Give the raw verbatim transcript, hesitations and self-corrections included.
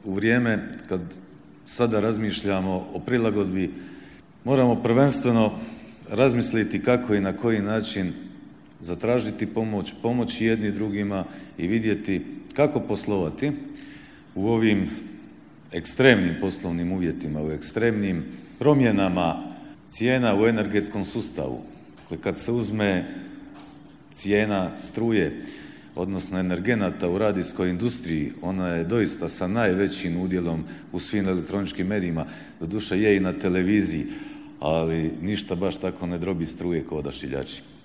u vrijeme kad sada razmišljamo o prilagodbi, moramo prvenstveno razmisliti kako i na koji način zatražiti pomoć, pomoći jedni drugima i vidjeti kako poslovati u ovim ekstremnim poslovnim uvjetima, u ekstremnim promjenama cijena u energetskom sustavu. Kad se uzme cijena struje, odnosno energenata u radijskoj industriji, ona je doista sa najvećim udjelom u svim elektroničkim medijima, doduše je i na televiziji, ali ništa baš tako ne drobi struje kao odašiljači.